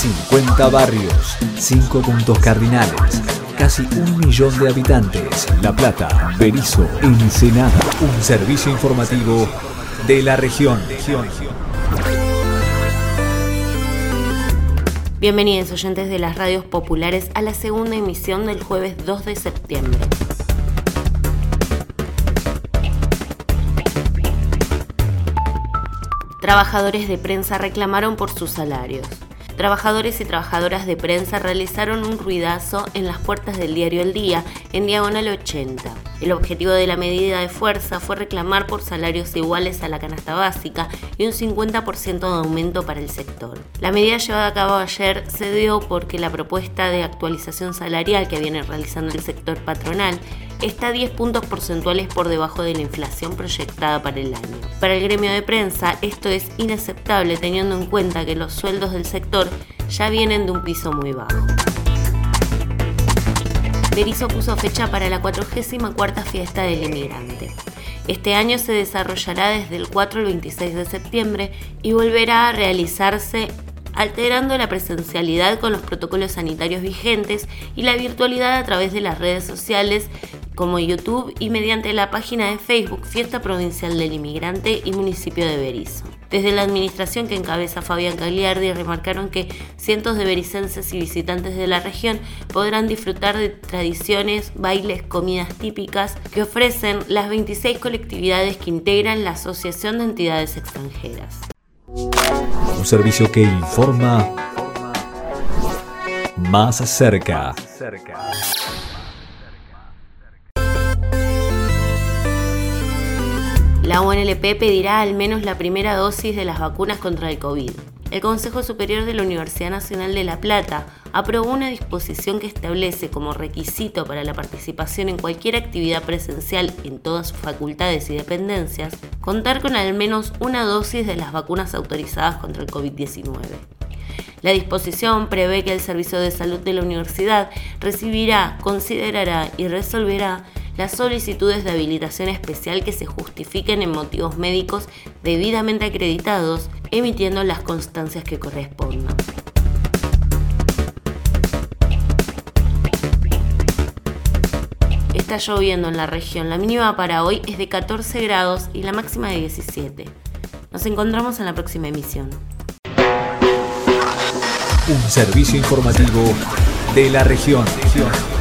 50 barrios, 5 puntos cardinales, casi 1 millón de habitantes. La Plata, Berisso, Ensenada. Un servicio informativo de la región. Bienvenidos oyentes de las radios populares a la segunda emisión del jueves 2 de septiembre. Trabajadores de prensa reclamaron por sus salarios. Trabajadores y trabajadoras de prensa realizaron un ruidazo en las puertas del diario El Día, en Diagonal 80. El objetivo de la medida de fuerza fue reclamar por salarios iguales a la canasta básica y un 50% de aumento para el sector. La medida llevada a cabo ayer se dio porque la propuesta de actualización salarial que viene realizando el sector patronal está 10 puntos porcentuales por debajo de la inflación proyectada para el año. Para el gremio de prensa, esto es inaceptable teniendo en cuenta que los sueldos del sector ya vienen de un piso muy bajo. Berisso puso fecha para la 44ª Fiesta del Inmigrante. Este año se desarrollará desde el 4 al 26 de septiembre y volverá a realizarse alterando la presencialidad con los protocolos sanitarios vigentes y la virtualidad a través de las redes sociales como YouTube y mediante la página de Facebook Fiesta Provincial del Inmigrante y Municipio de Berisso. Desde la administración que encabeza Fabián Cagliardi remarcaron que cientos de bericenses y visitantes de la región podrán disfrutar de tradiciones, bailes, comidas típicas que ofrecen las 26 colectividades que integran la Asociación de Entidades Extranjeras. Un servicio que informa más cerca. La UNLP pedirá al menos la primera dosis de las vacunas contra el COVID. El Consejo Superior de la Universidad Nacional de La Plata aprobó una disposición que establece como requisito para la participación en cualquier actividad presencial en todas sus facultades y dependencias, contar con al menos una dosis de las vacunas autorizadas contra el COVID-19. La disposición prevé que el Servicio de Salud de la Universidad recibirá, considerará y resolverá las solicitudes de habilitación especial que se justifiquen en motivos médicos debidamente acreditados, emitiendo las constancias que correspondan. Está lloviendo en la región. La mínima para hoy es de 14 grados y la máxima de 17. Nos encontramos en la próxima emisión. Un servicio informativo de la región.